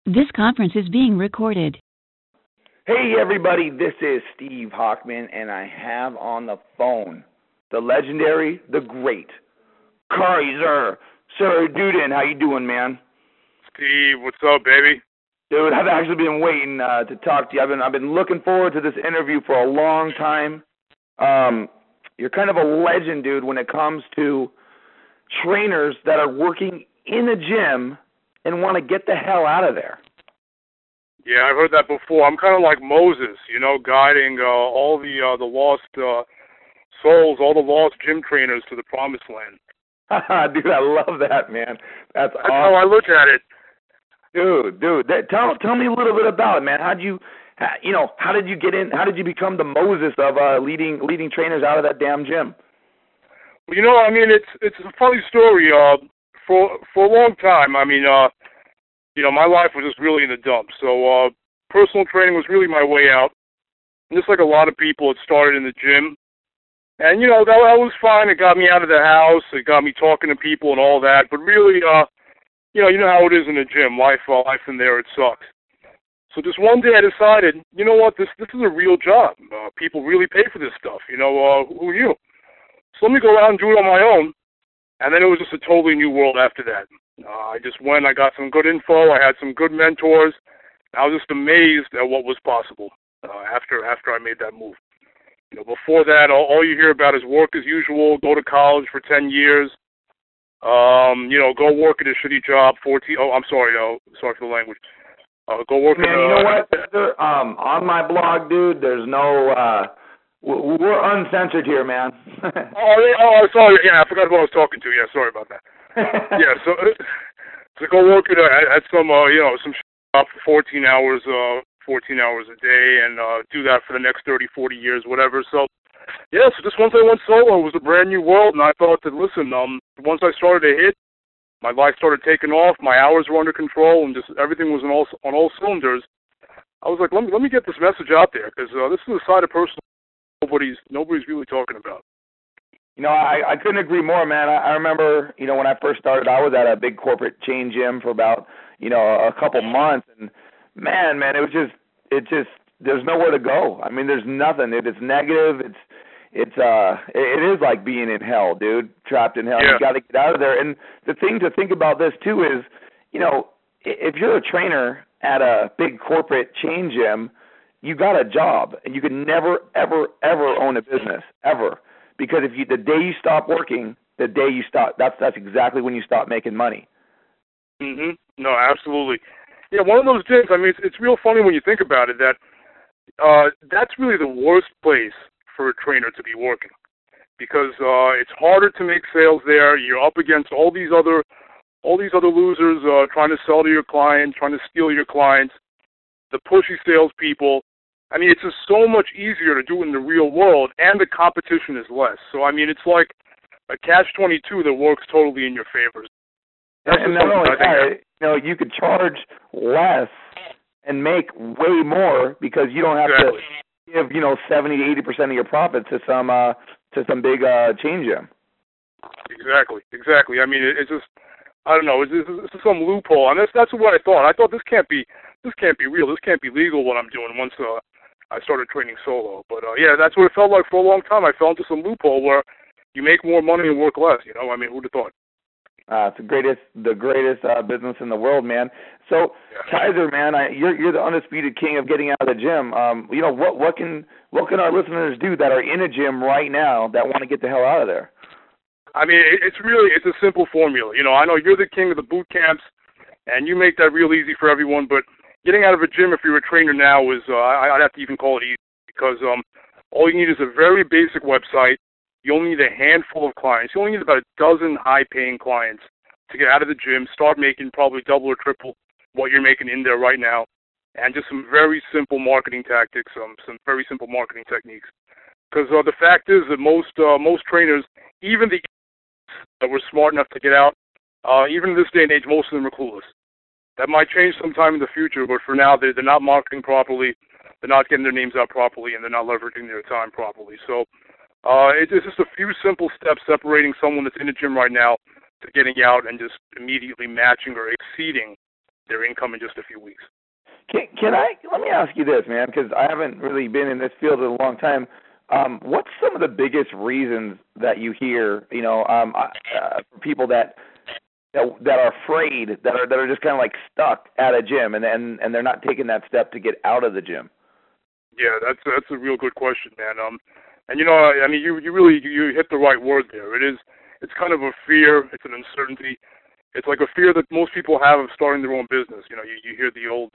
This conference is being recorded. Hey everybody, this is Steve Hockman, and I have on the phone the legendary, the great Kaiser Sir Duden. How you doing, man? Steve, what's up, baby? Dude, I've actually been waiting to talk to you. I've been looking forward to this interview for a long time. You're kind of a legend, dude, when it comes to trainers that are working in a gym and want to get the hell out of there. Yeah, I've heard that before. I'm kind of like Moses, guiding all the lost souls, all the lost gym trainers to the promised land. Dude, I love that, man. That's awesome. How I look at it. Dude, tell me a little bit about it, man. How did you get in? How did you become the Moses of leading trainers out of that damn gym? Well, it's a funny story. For a long time, my life was just really in the dumps. So personal training was really my way out. And just like a lot of people, it started in the gym. And, that was fine. It got me out of the house. It got me talking to people and all that. But really, you know how it is in the gym. Life in there, it sucks. So just one day I decided, you know what, this is a real job. People really pay for this stuff. Who are you? So let me go out and do it on my own. And then it was just a totally new world after that. I just went, I got some good info, I had some good mentors. I was just amazed at what was possible after I made that move. Before that, all you hear about is work as usual, go to college for 10 years, go work at a shitty job, sorry for the language. Go work Man, you know what? On my blog, dude, there's no, we're uncensored here, man. Sorry, yeah, I forgot who I was talking to, yeah, sorry about that. Yeah, so go work at some shop for 14 hours a day and do that for the next 30, 40 years, whatever. So, yeah, so just once I went solo, it was a brand new world, and I thought that, listen, once I started to hit, my life started taking off, my hours were under control, and just everything was on all cylinders. I was like, let me get this message out there, because this is a side of personal nobody's really talking about. I couldn't agree more, man. I remember, when I first started, I was at a big corporate chain gym for about, a couple months, and man, it just, there's nowhere to go. I mean, there's nothing. It's negative. It is like being in hell, dude, trapped in hell. Yeah. You got to get out of there. And the thing to think about this too is, if you're a trainer at a big corporate chain gym, you got a job, and you can never, ever, ever own a business, ever. Because the day you stop working, the day you stop, that's exactly when you stop making money. Mhm. No, absolutely. Yeah, one of those gyms. It's real funny when you think about it that that's really the worst place for a trainer to be working, because it's harder to make sales there. You're up against all these other losers trying to sell to your clients, trying to steal your clients, the pushy salespeople. It's just so much easier to do it in the real world, and the competition is less. So, it's like a catch-22 that works totally in your favor. And not only that, you could charge less and make way more because you don't have to give, 70 to 80% of your profit to some big chain gym. Exactly. It's just, I don't know, it's just some loophole, and that's what I thought. I thought this can't be real. This can't be legal what I'm doing once I started training solo. But yeah, that's what it felt like for a long time. I fell into some loophole where you make more money and work less. Who'd have thought? It's the greatest business in the world, man. So, Kaiser, man, you're the undisputed king of getting out of the gym. What can our listeners do that are in a gym right now that want to get the hell out of there? It's a simple formula. I know you're the king of the boot camps, and you make that real easy for everyone. But getting out of a gym, if you're a trainer now, is I'd have to even call it easy, because all you need is a very basic website. You only need a handful of clients. You only need about a dozen high-paying clients to get out of the gym, start making probably double or triple what you're making in there right now, and just some very simple marketing tactics, some very simple marketing techniques. Because the fact is that most trainers, even the that were smart enough to get out, even in this day and age, most of them are clueless. That might change sometime in the future, but for now, they're not marketing properly, they're not getting their names out properly, and they're not leveraging their time properly. So it's just a few simple steps separating someone that's in the gym right now to getting out and just immediately matching or exceeding their income in just a few weeks. Let me ask you this, man, because I haven't really been in this field in a long time. What's some of the biggest reasons that you hear, for people that are afraid, that are just kind of like stuck at a gym, and they're not taking that step to get out of the gym? Yeah, that's a real good question, man. And I mean, you really hit the right word there. It's kind of a fear. It's an uncertainty. It's like a fear that most people have of starting their own business. You hear the old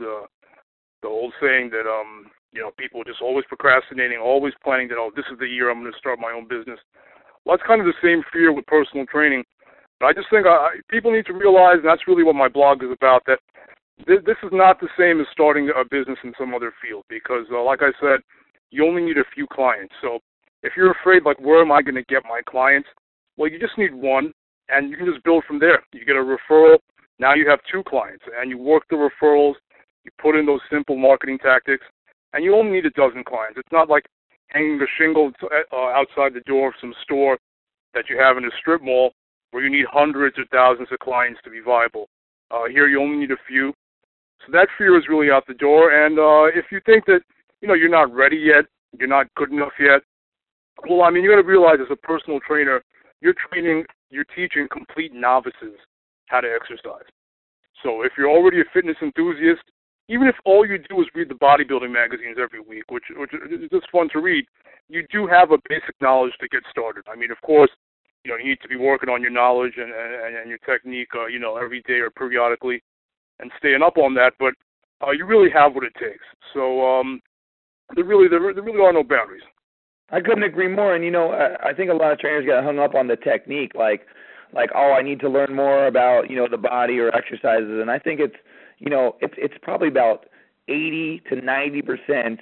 saying that people are just always procrastinating, always planning that, this is the year I'm going to start my own business. Well, that's kind of the same fear with personal training. But I just think people need to realize, and that's really what my blog is about, that this is not the same as starting a business in some other field, because like I said, you only need a few clients. So if you're afraid, like, where am I going to get my clients? Well, you just need one, and you can just build from there. You get a referral. Now you have 2 clients, and you work the referrals. You put in those simple marketing tactics, and you only need a dozen clients. It's not like hanging a shingle outside the door of some store that you have in a strip mall where you need hundreds or thousands of clients to be viable. Here you only need a few. So that fear is really out the door. And if you think that, you're not ready yet, you're not good enough yet, well, I mean, you got to realize as a personal trainer, you're teaching complete novices how to exercise. So if you're already a fitness enthusiast, even if all you do is read the bodybuilding magazines every week, which is just fun to read, you do have a basic knowledge to get started. I mean, of course, you need to be working on your knowledge and your technique, every day or periodically, and staying up on that. But you really have what it takes. So there really are no boundaries. I couldn't agree more. And I think a lot of trainers get hung up on the technique, like I need to learn more about the body or exercises. And I think it's it's probably about 80 to 90%.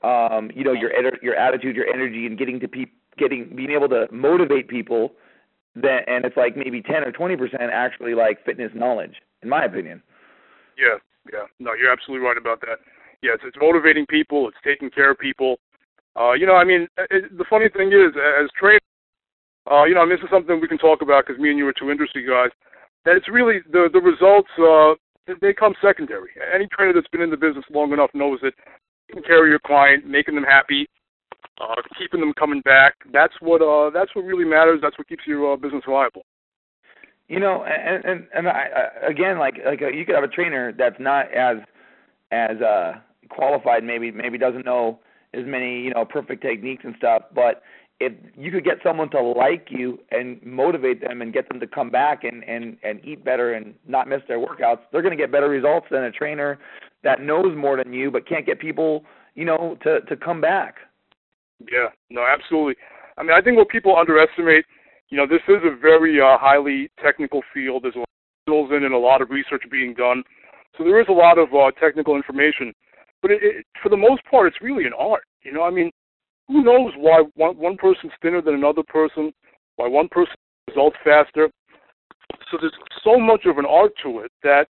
Your attitude, your energy, and being able to motivate people. And it's like maybe 10 or 20% actually like fitness knowledge, in my opinion. Yeah. No, you're absolutely right about that. Yeah, it's motivating people. It's taking care of people. The funny thing is, as trainers, and this is something we can talk about because me and you are 2 industry guys, that it's really the results, they come secondary. Any trainer that's been in the business long enough knows that taking care of your client, making them happy, keeping them coming back, that's what really matters. That's what keeps your business viable. And I, again, like you could have a trainer that's not as qualified, maybe doesn't know as many perfect techniques and stuff, but if you could get someone to like you and motivate them and get them to come back and eat better and not miss their workouts, they're going to get better results than a trainer that knows more than you but can't get people to come back. Yeah, no, absolutely. I mean, I think what people underestimate, this is a very highly technical field. There's a lot of skills in and a lot of research being done. So there is a lot of technical information. But for the most part, it's really an art. I mean, who knows why one person's thinner than another person, why one person results faster. So there's so much of an art to it that,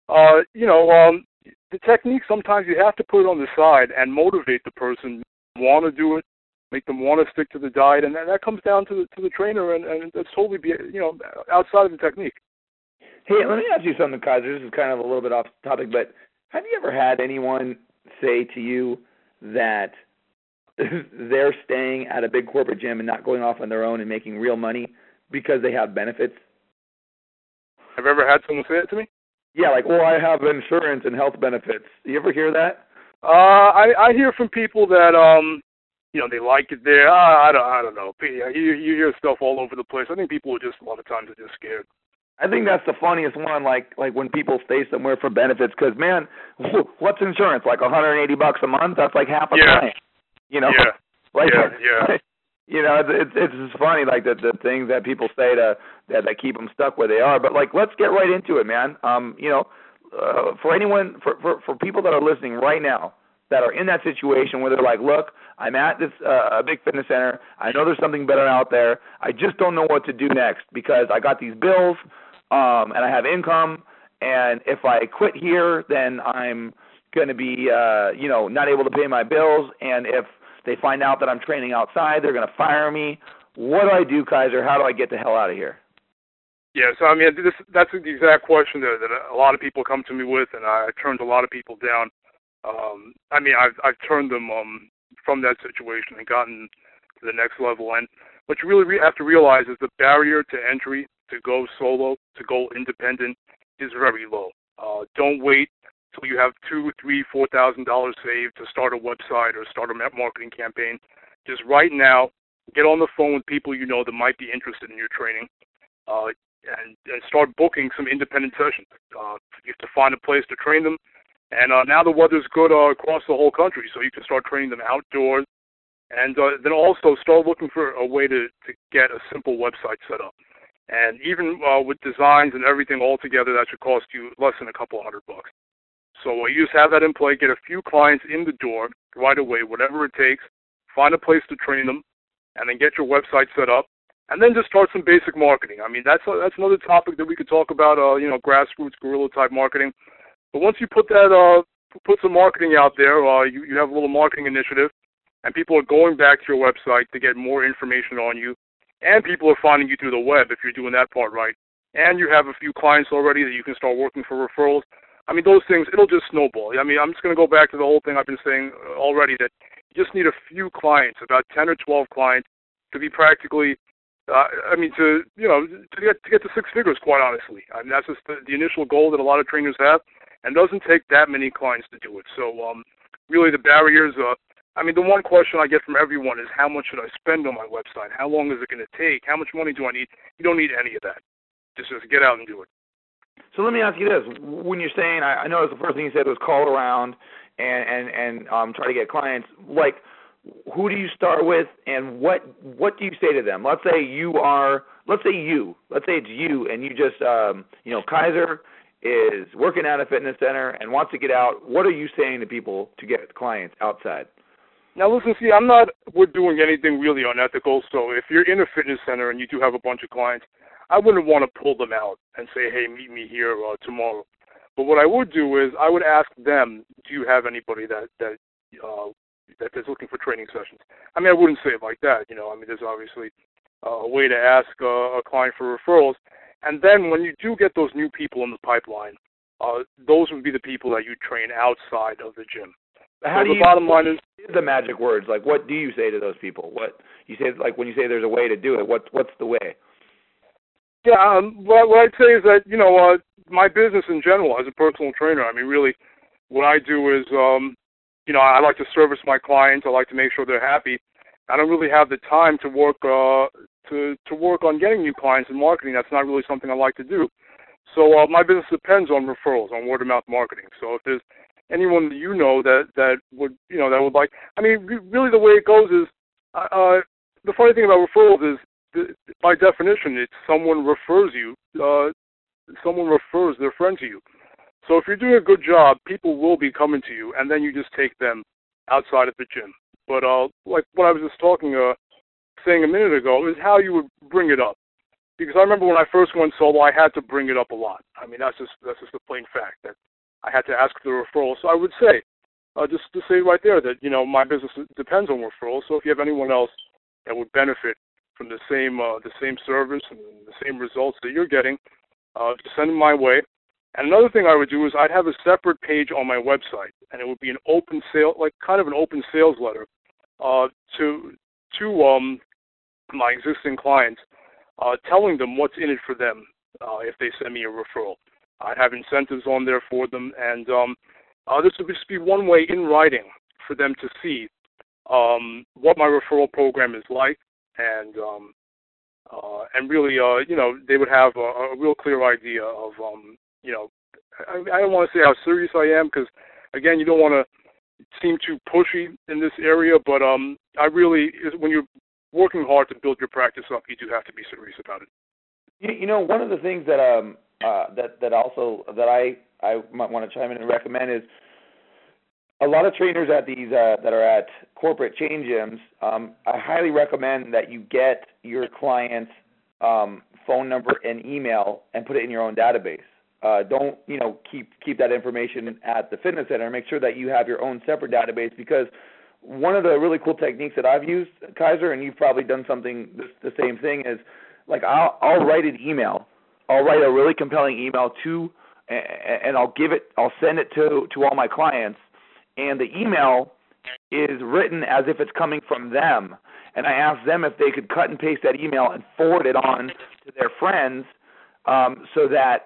the technique, sometimes you have to put it on the side and motivate the person, want to do it, make them want to stick to the diet, and that comes down to the trainer, and that's totally outside of the technique. Hey, let me ask you something, Kaiser. This is kind of a little bit off topic, but have you ever had anyone say to you that they're staying at a big corporate gym and not going off on their own and making real money because they have benefits? Have you ever had someone say it to me? Yeah, like, I have insurance and health benefits. You ever hear that? I hear from people that they like it there. I don't know. You hear stuff all over the place. I think people are just a lot of times are just scared. I think that's the funniest one. Like when people stay somewhere for benefits, because man, what's insurance? Like $180 a month? That's like half a client. Yeah. Yeah. It's just funny, like the things that people say that keep them stuck where they are. But like, let's get right into it, man. For anyone, for people that are listening right now that are in that situation where they're like, look, I'm at this a big fitness center. I know there's something better out there. I just don't know what to do next because I got these bills and I have income. And if I quit here, then I'm going to be, not able to pay my bills. And if they find out that I'm training outside, they're going to fire me. What do I do, Kaiser? How do I get the hell out of here? Yeah, so I mean, that's the exact question that a lot of people come to me with, and I turned a lot of people down. I mean, I've turned them from that situation and gotten to the next level. And what you really have to realize is the barrier to entry to go solo, to go independent, is very low. Don't wait till you have $2,000, $3,000, $4,000 saved to start a website or start a marketing campaign. Just right now, get on the phone with people you know that might be interested in your training, and start booking some independent sessions. You have to find a place to train them. And now the weather's good across the whole country, so you can start training them outdoors. And then also start looking for a way to get a simple website set up. And even with designs and everything all together, that should cost you less than a couple $100. So you just have that in play, get a few clients in the door right away, whatever it takes, find a place to train them, and then get your website set up. And then just start some basic marketing. I mean, that's another topic that we could talk about, grassroots, guerrilla-type marketing. But once you put some marketing out there, you have a little marketing initiative, and people are going back to your website to get more information on you, and people are finding you through the web if you're doing that part right, and you have a few clients already that you can start working for referrals. I mean, those things, it'll just snowball. I mean, I'm just going to go back to the whole thing I've been saying already, that you just need a few clients, about 10 or 12 clients, to be practically, to get to six figures, quite honestly. I mean, that's just the initial goal that a lot of trainers have, and it doesn't take that many clients to do it. So really the barriers, the one question I get from everyone is, how much should I spend on my website? How long is it going to take? How much money do I need? You don't need any of that. Just get out and do it. So let me ask you this. When you're saying, I know the first thing you said was call around and try to get clients, like, who do you start with, and what do you say to them? Let's say it's you, and you just, Kaiser is working at a fitness center and wants to get out. What are you saying to people to get clients outside? Now listen, see, I'm not doing anything really unethical, so if you're in a fitness center and you do have a bunch of clients, I wouldn't want to pull them out and say, hey, meet me here tomorrow. But what I would do is I would ask them, do you have anybody that is looking for training sessions? I mean, I wouldn't say it like that. There's obviously a way to ask a client for referrals. And then when you do get those new people in the pipeline, those would be the people that you train outside of the gym. How do you, bottom line is the magic words? Like, what do you say to those people? What you say, like when you say there's a way to do it, what's the way? Yeah, what I'd say is that, my business in general as a personal trainer, I mean, really what I do is, I like to service my clients. I like to make sure they're happy. I don't really have the time to work to work on getting new clients and marketing. That's not really something I like to do. So my business depends on referrals, on word-of-mouth marketing. So if there's anyone that that would like, I mean, really the way it goes is, the funny thing about referrals is, by definition, it's someone refers you, someone refers their friend to you. So if you're doing a good job, people will be coming to you, and then you just take them outside of the gym. But like what I was just saying a minute ago, is how you would bring it up. Because I remember when I first went solo, I had to bring it up a lot. I mean, that's just the plain fact that I had to ask for the referral. So I would say, just to say right there that, my business depends on referrals. So if you have anyone else that would benefit from the same service and the same results that you're getting, send them my way. And another thing I would do is I'd have a separate page on my website, and it would be an open sale, like kind of an open sales letter, to my existing clients, telling them what's in it for them if they send me a referral. I'd have incentives on there for them, and this would just be one way in writing for them to see what my referral program is like, and really, they would have a real clear idea of, I don't want to say how serious I am, because, again, you don't want to seem too pushy in this area, but when you're working hard to build your practice up, you do have to be serious about it. One of the things that I might want to chime in and recommend is a lot of trainers at these that are at corporate chain gyms. I highly recommend that you get your client's phone number and email and put it in your own database. Don't keep that information at the fitness center. Make sure that you have your own separate database, because one of the really cool techniques that I've used, Kaiser, and you've probably done something the same thing, is like I'll write an email I'll write a really compelling email to, and I'll send it to all my clients, and the email is written as if it's coming from them, and I ask them if they could cut and paste that email and forward it on to their friends, so that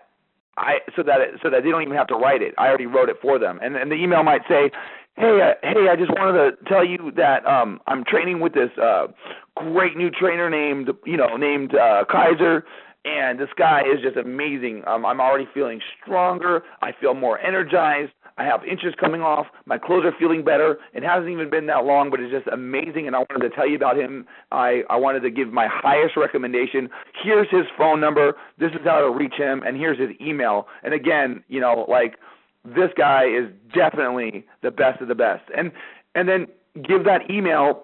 they don't even have to write it. I already wrote it for them, and the email might say, Hey, I just wanted to tell you that I'm training with this great new trainer named Kaiser, and this guy is just amazing. I'm already feeling stronger. I feel more energized. I have inches coming off. My clothes are feeling better. It hasn't even been that long, but it's just amazing, and I wanted to tell you about him. I wanted to give my highest recommendation. Here's his phone number. This is how to reach him, and here's his email. And again, this guy is definitely the best of the best. And then give that email,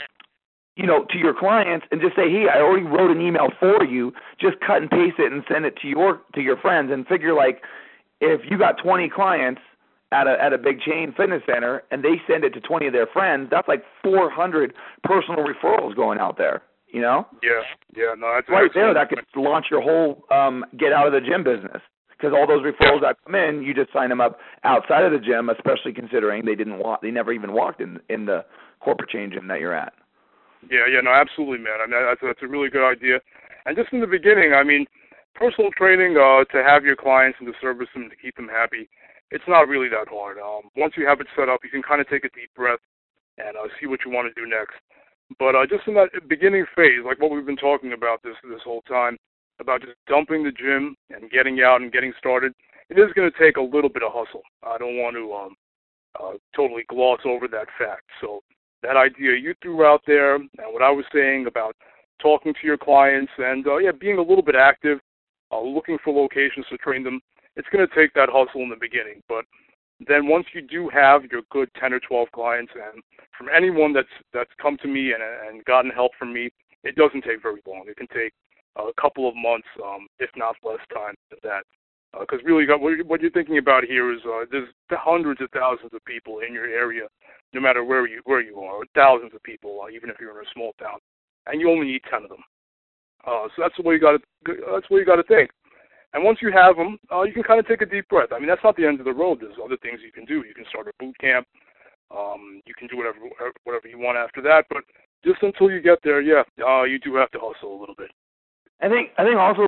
to your clients and just say, hey, I already wrote an email for you. Just cut and paste it and send it to your friends, and figure if you got 20 clients at a big chain fitness center and they send it to 20 of their friends, that's like 400 personal referrals going out there, Yeah, no, that's right there. That could launch your whole get out of the gym business. Because all those referrals that come in, you just sign them up outside of the gym, especially considering they never even walked in the corporate chain gym that you're at. Yeah, no, absolutely, man. I mean, that's a really good idea. And just in the beginning, I mean, personal training to have your clients and to service them, to keep them happy, it's not really that hard. Once you have it set up, you can kind of take a deep breath and see what you want to do next. But just in that beginning phase, like what we've been talking about this whole time, about just dumping the gym and getting out and getting started, it is going to take a little bit of hustle. I don't want to totally gloss over that fact. So that idea you threw out there, and what I was saying about talking to your clients and being a little bit active, looking for locations to train them, it's going to take that hustle in the beginning. But then once you do have your good 10 or 12 clients, and from anyone that's come to me and gotten help from me, it doesn't take very long. It can take a couple of months, if not less time than that. Because really, what you're thinking about here is there's hundreds of thousands of people in your area, no matter where you are, thousands of people, even if you're in a small town, and you only need 10 of them. So that's the way you got to think. And once you have them, you can kind of take a deep breath. I mean, that's not the end of the road. There's other things you can do. You can start a boot camp. You can do whatever you want after that. But just until you get there, you do have to hustle a little bit. I think also,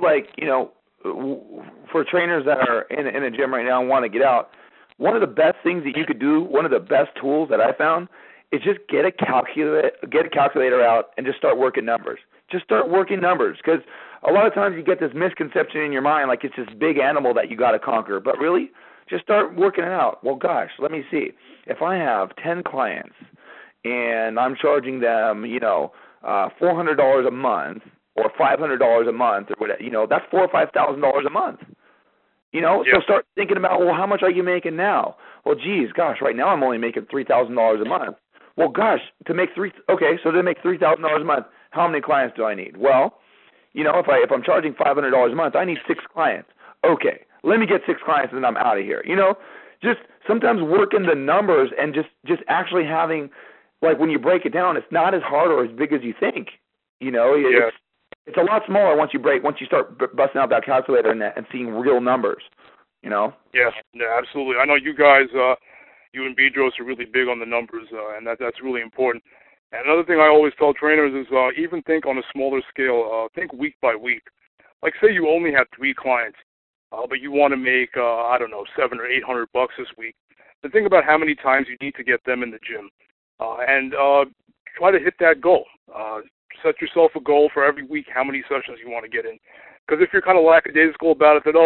for trainers that are in a gym right now and want to get out, one of the best things that you could do, one of the best tools that I found, is just get a calculator out and just start working numbers. Just start working numbers, because a lot of times you get this misconception in your mind like it's this big animal that you got to conquer. But really, just start working it out. Well, gosh, let me see. If I have 10 clients and I'm charging them, $400 a month, or $500 a month, or whatever, that's $4,000 or $5,000 a month. So start thinking about, well, how much are you making now? Well, geez, gosh, right now I'm only making $3,000 a month. Well, gosh, to make $3,000 a month, how many clients do I need? Well, if I'm charging $500 a month, I need 6 clients. Okay, let me get 6 clients and then I'm out of here. Just sometimes working the numbers and just actually having, when you break it down, it's not as hard or as big as you think. It's a lot smaller once you start busting out that calculator and seeing real numbers, Yeah, absolutely. I know you guys, you and Bedros are really big on the numbers, and that's really important. And another thing I always tell trainers is even think on a smaller scale. Think week by week. Like, say you only have 3 clients, but you want to make, $700 or $800 this week. Then think about how many times you need to get them in the gym, and try to hit that goal. Set yourself a goal for every week, how many sessions you want to get in. Because if you're kind of lackadaisical about it, that,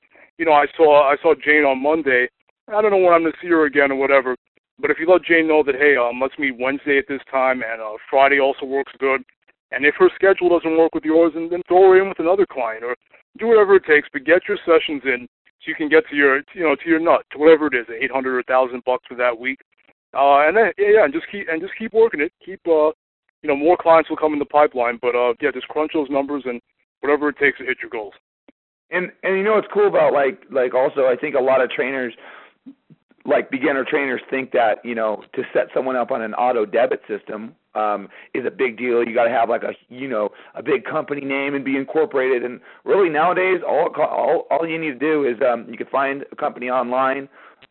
I saw Jane on Monday, I don't know when I'm going to see her again or whatever. But if you let Jane know that, hey, let's meet Wednesday at this time, and Friday also works good. And if her schedule doesn't work with yours, then throw her in with another client, or do whatever it takes. But get your sessions in so you can get to your nut, to whatever it is, $800 or $1,000 for that week. And then just keep working it. Keep more clients will come in the pipeline. But just crunch those numbers and whatever it takes to hit your goals. And what's cool about like also, I think a lot of trainers like beginner trainers think that, you know, to set someone up on an auto debit system is a big deal. You got to have like a big company name and be incorporated. And really nowadays, all you need to do is you can find a company online,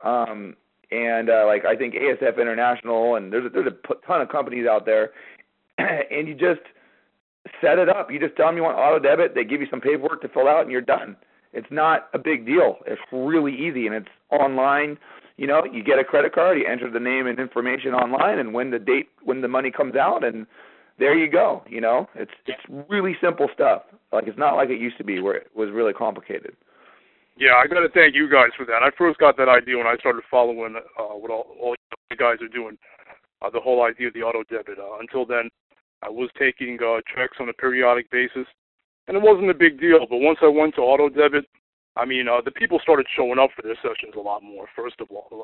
and like I think ASF International, and there's a ton of companies out there, and you just set it up. You just tell them you want auto debit. They give you some paperwork to fill out, and you're done. It's not a big deal. It's really easy, and it's online. You know, you get a credit card, you enter the name and information online, and when the money comes out, and there you go. You know, it's really simple stuff. Like, it's not like it used to be where it was really complicated. Yeah, I got to thank you guys for that. I first got that idea when I started following what all you guys are doing, the whole idea of the auto debit. Until then, I was taking checks on a periodic basis, and it wasn't a big deal. But once I went to auto debit, I mean, the people started showing up for their sessions a lot more. First of all,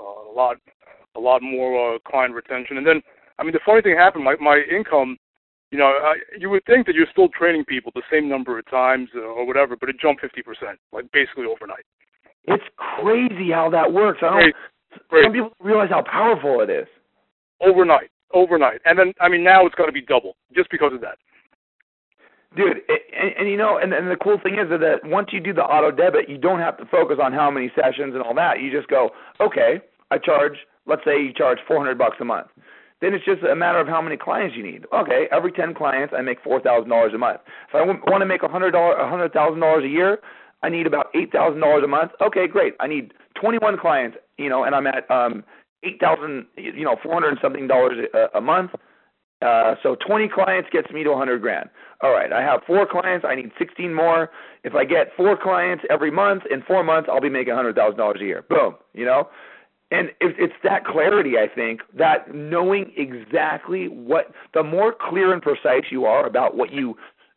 a lot more client retention, and then, I mean, the funny thing happened. My income, you know, you would think that you're still training people the same number of times or whatever, but it jumped 50%, like basically overnight. It's crazy how that works. Some people don't realize how powerful it is. Overnight, and then, I mean, now it's got to be double just because of that. Dude, and you know, and the cool thing is that once you do the auto debit, you don't have to focus on how many sessions and all that. You just go, okay, let's say you charge $400 a month. Then it's just a matter of how many clients you need. Okay, every 10 clients, I make $4,000 a month. If I want to make $100,000 a year, I need about $8,000 a month. Okay, great. I need 21 clients, you know, and I'm at $8,000, you know, $400 and something a month. So 20 clients gets me to $100,000. All right, I have 4 clients. I need 16 more. If I get 4 clients every month, in 4 months, I'll be making $100,000 a year. Boom, you know. And it's that clarity, I think, that knowing exactly the more clear and precise you are about what you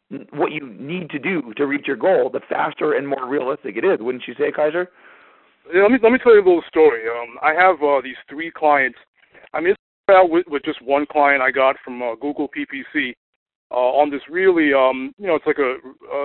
need to do to reach your goal, the faster and more realistic it is. Wouldn't you say, Kaiser? Yeah, let me tell you a little story. I have these 3 clients. I mean, it's out with just one client I got from Google PPC on this really, you know, it's like a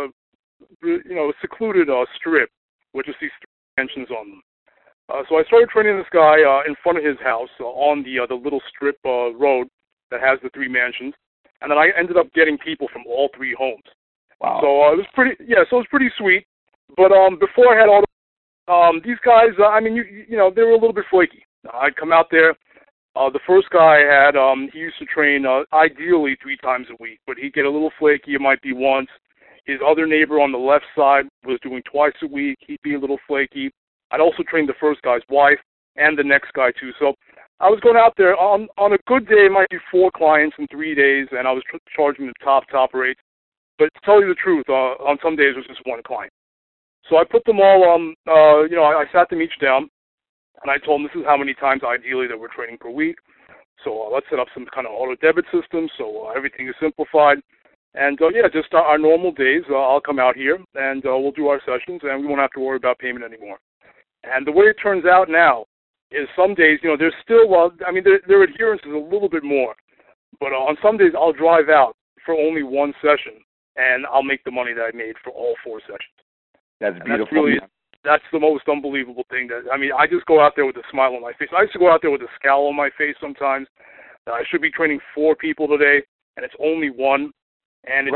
secluded strip with just these 3 mansions on them. So I started training this guy in front of his house on the little strip road that has the 3 mansions, and then I ended up getting people from all 3 homes. Wow! So it was pretty sweet. But before I had all these guys, I mean, you know, they were a little bit flaky. I'd come out there. The first guy I had, he used to train ideally 3 times a week, but he'd get a little flaky. It might be once. His other neighbor on the left side was doing twice a week. He'd be a little flaky. I'd also train the first guy's wife and the next guy too. So I was going out there on a good day. It might be 4 clients in 3 days, and I was charging the top rates. But to tell you the truth, on some days it was just 1 client. So I put them all you know, I sat them each down, and I told them this is how many times ideally that we're training per week. So let's set up some kind of auto debit system so everything is simplified. And yeah, just our normal days, I'll come out here and we'll do our sessions, and we won't have to worry about payment anymore. And the way it turns out now is some days, you know, there's still, I mean, their adherence is a little bit more. But on some days, I'll drive out for only 1 session, and I'll make the money that I made for all 4 sessions. That's beautiful. That's the most unbelievable thing. I mean, I just go out there with a smile on my face. I used to go out there with a scowl on my face sometimes. I should be training 4 people today, and it's only 1. And it's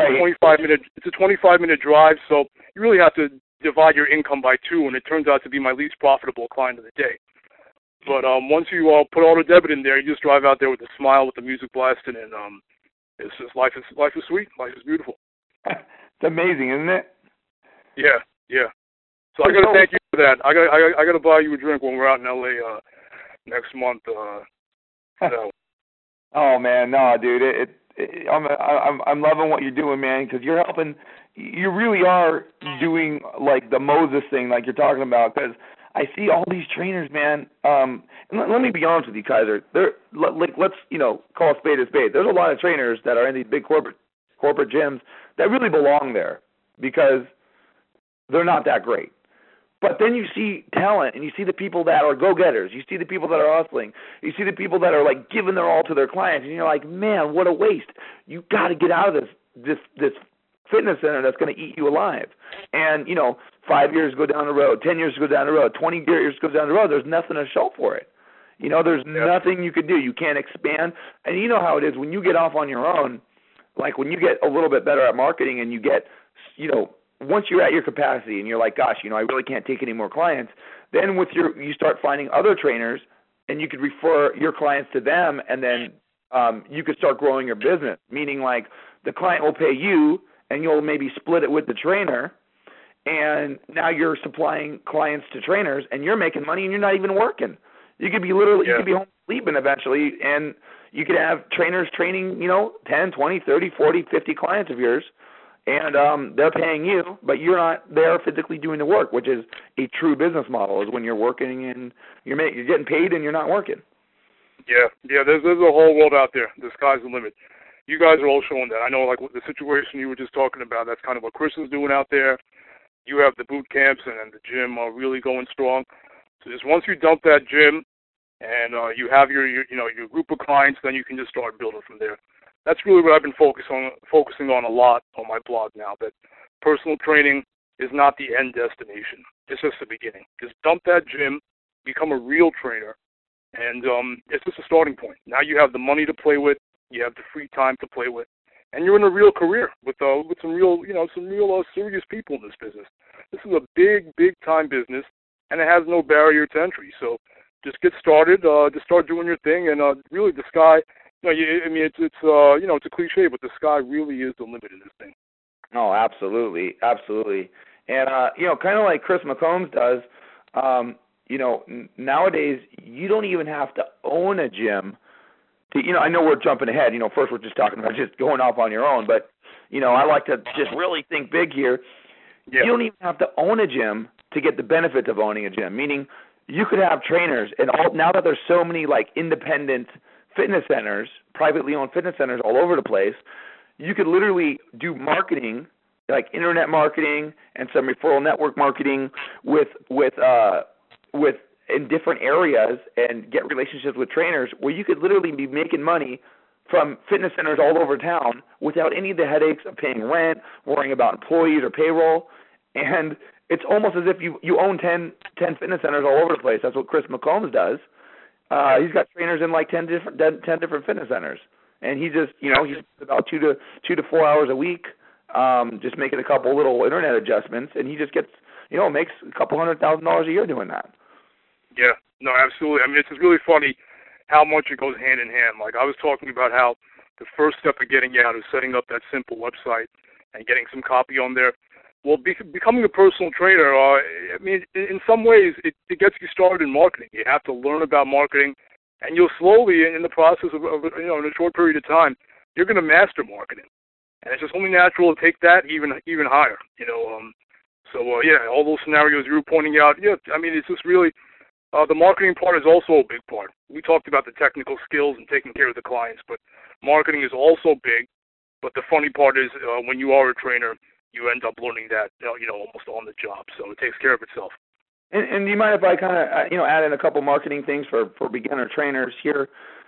a 25-minute drive, so you really have to divide your income by 2, and it turns out to be my least profitable client of the day. But once you put auto debit in there, you just drive out there with a smile, with the music blasting, and it's just life is sweet, life is beautiful. It's amazing, isn't it? Yeah. So I got to thank you for that. I got to buy you a drink when we're out in LA next month. So. Oh man, no, dude, I'm loving what you're doing, man, because you're helping. You really are doing like the Moses thing, like you're talking about. Because I see all these trainers, man. And let me be honest with you, Kaiser. Let's call a spade a spade. There's a lot of trainers that are in these big corporate gyms that really belong there because they're not that great. But then you see talent, and you see the people that are go-getters. You see the people that are hustling. You see the people that are like giving their all to their clients, and you're like, man, what a waste. You got to get out of this fitness center that's going to eat you alive. And 5 years go down the road, 10 years go down the road, 20 years go down the road. There's nothing to show for it. You know, there's nothing you could do. You can't expand. And you know how it is when you get off on your own, like when you get a little bit better at marketing and you get, you know, once you're at your capacity and you're like, gosh, you know, I really can't take any more clients, then you start finding other trainers and you could refer your clients to them, and then you could start growing your business, meaning like the client will pay you and you'll maybe split it with the trainer, and now you're supplying clients to trainers and you're making money and you're not even working. You could be you could be home sleeping eventually, and you could have trainers training, you know, 10, 20, 30, 40, 50 clients of yours, and they're paying you, but you're not there physically doing the work, which is a true business model, is when you're working and you're getting paid and you're not working. Yeah, there's a whole world out there. The sky's the limit. You guys are all showing that. I know, like, the situation you were just talking about, that's kind of what Chris is doing out there. You have the boot camps and the gym are really going strong. So just once you dump that gym and you have your group of clients, then you can just start building from there. That's really what I've been focusing on a lot on my blog now, that personal training is not the end destination. It's just the beginning. Just dump that gym, become a real trainer, and it's just a starting point. Now you have the money to play with, you have the free time to play with, and you're in a real career with some real serious people in this business. This is a big time business, and it has no barrier to entry. So just get started, just start doing your thing, and really the sky. It's a cliche, but the sky really is the limit in this thing. Oh, absolutely. And kind of like Chris McCombs does. Nowadays you don't even have to own a gym. I know we're jumping ahead. First we're just talking about just going off on your own, but I like to just really think big here. Yeah. You don't even have to own a gym to get the benefits of owning a gym. Meaning, you could have trainers, and now that there's so many like independent fitness centers, privately owned fitness centers all over the place, you could literally do marketing, like internet marketing and some referral network marketing with in different areas, and get relationships with trainers where you could literally be making money from fitness centers all over town without any of the headaches of paying rent, worrying about employees or payroll. And it's almost as if you own 10 fitness centers all over the place. That's what Chris McCombs does. He's got trainers in like 10 different fitness centers, and he just he's about 2 to 4 hours a week, just making a couple little internet adjustments, and he just gets makes a couple $100,000 a year doing that. Yeah, no, absolutely. I mean, it's just really funny how much it goes hand in hand. Like I was talking about how the first step of getting out is setting up that simple website and getting some copy on there. Well, becoming a personal trainer, in some ways, it gets you started in marketing. You have to learn about marketing, and you'll slowly, in the process of in a short period of time, you're going to master marketing. And it's just only natural to take that even higher, all those scenarios you were pointing out, it's just really, the marketing part is also a big part. We talked about the technical skills and taking care of the clients, but marketing is also big. But the funny part is when you are a trainer, you end up learning that, almost on the job. So it takes care of itself. And do you mind if I kind of, add in a couple marketing things for beginner trainers here?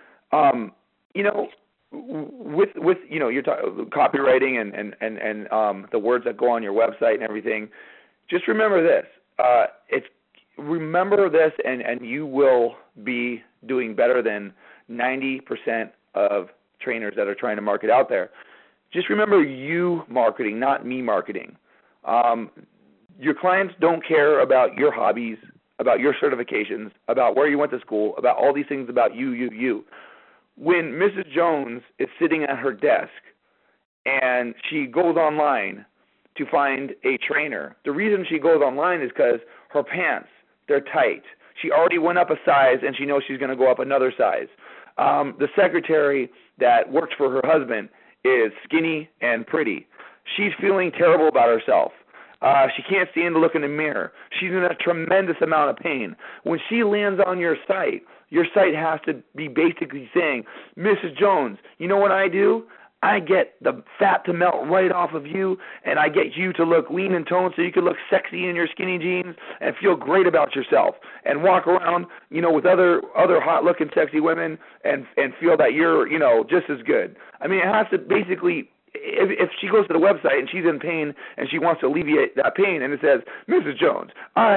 With you're talking copywriting and the words that go on your website and everything. Just remember this. Remember this, and you will be doing better than 90% of trainers that are trying to market out there. Just remember you marketing, not me marketing. Your clients don't care about your hobbies, about your certifications, about where you went to school, about all these things about you. When Mrs. Jones is sitting at her desk and she goes online to find a trainer, the reason she goes online is because her pants, they're tight. She already went up a size and she knows she's going to go up another size. The secretary that works for her husband is skinny and pretty. She's feeling terrible about herself. She can't stand to look in the mirror. She's in a tremendous amount of pain. When she lands on your site has to be basically saying, Mrs. Jones, you know what I do? I get the fat to melt right off of you, and I get you to look lean and toned so you can look sexy in your skinny jeans and feel great about yourself and walk around, with other hot-looking sexy women and feel that you're, just as good. I mean, it has to basically, if she goes to the website and she's in pain and she wants to alleviate that pain and it says, Mrs. Jones, I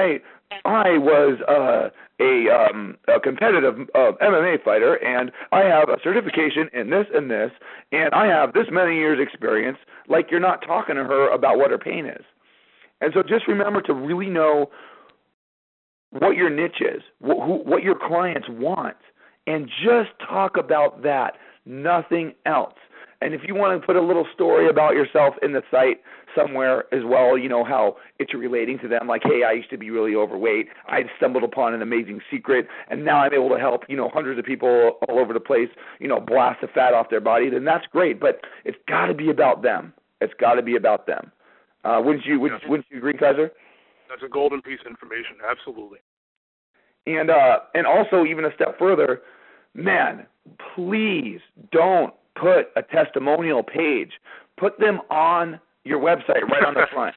I was a competitive MMA fighter, and I have a certification in this and this, and I have this many years experience. Like, you're not talking to her about what her pain is. And so just remember to really know what your niche is, what your clients want, and just talk about that, nothing else. And if you want to put a little story about yourself in the site somewhere as well, you know, how it's relating to them, like, hey, I used to be really overweight. I stumbled upon an amazing secret, and now I'm able to help, you know, hundreds of people all over the place, you know, blast the fat off their body, then that's great. But it's got to be about them. It's got to be about them. Wouldn't you agree, Kaiser? That's a golden piece of information, absolutely. And also, even a step further, man, please don't put a testimonial page. Put them on your website right on the front.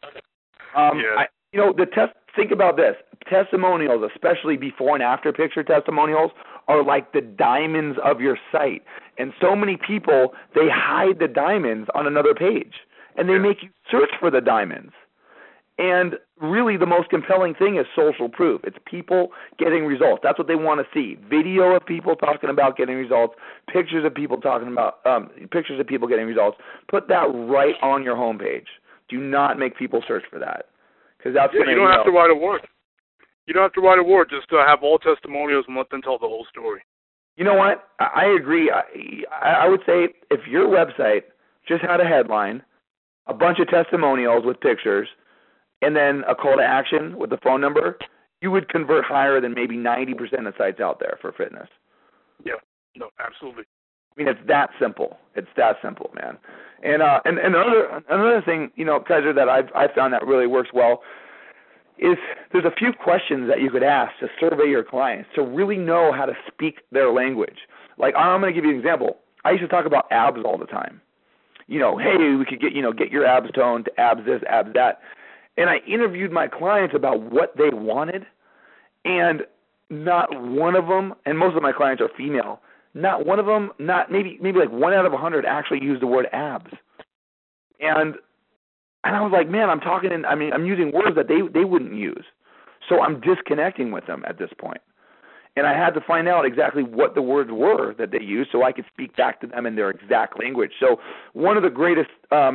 Think about this. Testimonials, especially before and after picture testimonials, are like the diamonds of your site. And so many people, they hide the diamonds on another page, and they make you search for the diamonds. And really the most compelling thing is social proof. It's people getting results. That's what they want to see. Video of people talking about getting results, pictures of people getting results. Put that right on your homepage. Do not make people search for that. Because that's you don't have to write a word. You don't have to write a word. Just have all testimonials and let them tell the whole story. You know what? I agree. I would say if your website just had a headline, a bunch of testimonials with pictures, and then a call to action with the phone number, you would convert higher than maybe 90% of sites out there for fitness. Yeah, no, absolutely. I mean, it's that simple. It's that simple, man. And another thing, you know, Kaiser, that I've found that really works well is there's a few questions that you could ask to survey your clients to really know how to speak their language. Like, I'm going to give you an example. I used to talk about abs all the time. You know, hey, we could get your abs toned, abs this, abs that. And I interviewed my clients about what they wanted, and not one of them, and most of my clients are female, not one of them, maybe like 1 out of 100 actually used the word abs. And I was like, man, I'm using words that they wouldn't use. So I'm disconnecting with them at this point. And I had to find out exactly what the words were that they used so I could speak back to them in their exact language. So one of the greatest,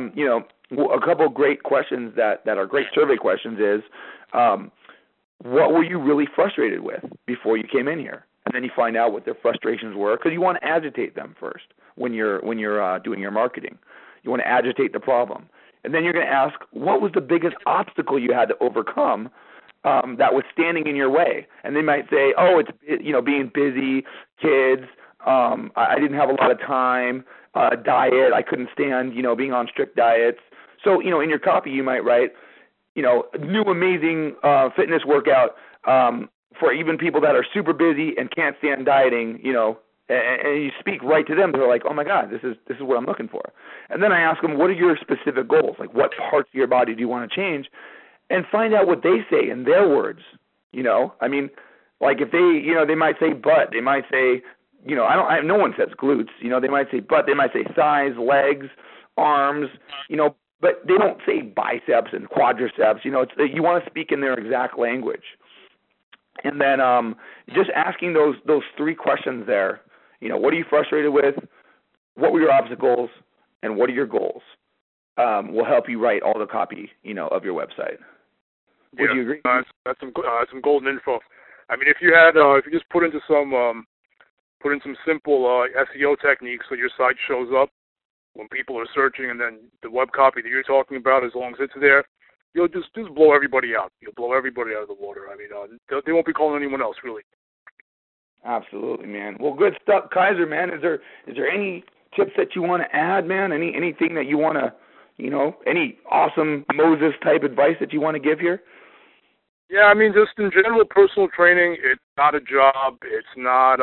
a couple of great questions that are great survey questions is, what were you really frustrated with before you came in here? And then you find out what their frustrations were, because you want to agitate them first when you're doing your marketing. You want to agitate the problem. And then you're going to ask, what was the biggest obstacle you had to overcome that was standing in your way? And they might say, oh, it's being busy, kids, I didn't have a lot of time, diet, I couldn't stand being on strict diets. So in your copy you might write new amazing fitness workout for even people that are super busy and can't stand dieting, and you speak right to them. They're like, oh my God, this is what I'm looking for. And then I ask them, what are your specific goals? Like, what parts of your body do you want to change? And find out what they say in their words. I mean, like if they might say butt, they might say, no one says glutes. They might say butt, they might say thighs, legs, arms, but they don't say biceps and quadriceps. You want to speak in their exact language. And then just asking those three questions there. What are you frustrated with? What were your obstacles? And what are your goals? Will help you write all the copy, of your website. Would you agree? That's some golden info. I mean, if you just put in some simple SEO techniques so your site shows up when people are searching, and then the web copy that you're talking about, as long as it's there, you'll just blow everybody out. You'll blow everybody out of the water. I mean, they won't be calling anyone else, really. Absolutely, man. Well, good stuff, Kaiser, man. Is there any tips that you want to add, man? Anything that you want to, any awesome Moses type advice that you want to give here? Yeah, I mean, just in general, personal training, it's not a job. It's not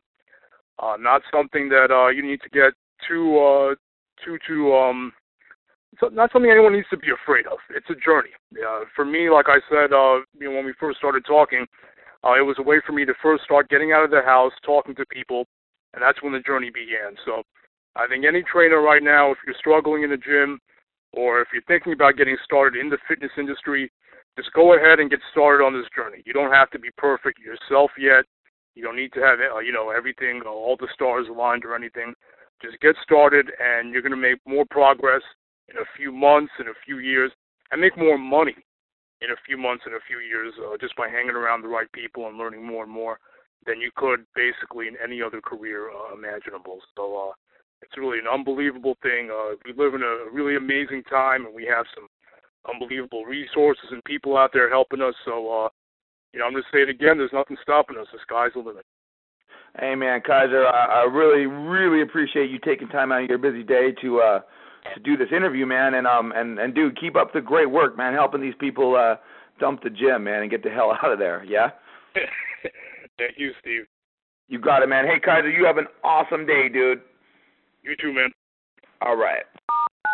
something that you need to get too it's not something anyone needs to be afraid of. It's a journey. For me, like I said, when we first started talking, it was a way for me to first start getting out of the house, talking to people, and that's when the journey began. So I think any trainer right now, if you're struggling in the gym or if you're thinking about getting started in the fitness industry, just go ahead and get started on this journey. You don't have to be perfect yourself yet. You don't need to have, everything, all the stars aligned or anything. Just get started, and you're going to make more progress in a few months, in a few years, and make more money in a few months and a few years just by hanging around the right people and learning more and more than you could basically in any other career imaginable. So it's really an unbelievable thing. We live in a really amazing time, and we have some unbelievable resources and people out there helping us. So, I'm going to say it again, there's nothing stopping us. The sky's the limit. Hey, man, Kaiser, I really, really appreciate you taking time out of your busy day to do this interview, man. And dude, keep up the great work, man, helping these people dump the gym, man, and get the hell out of there, yeah? Thank you, Steve. You got it, man. Hey, Kaiser, you have an awesome day, dude. You too, man. All right.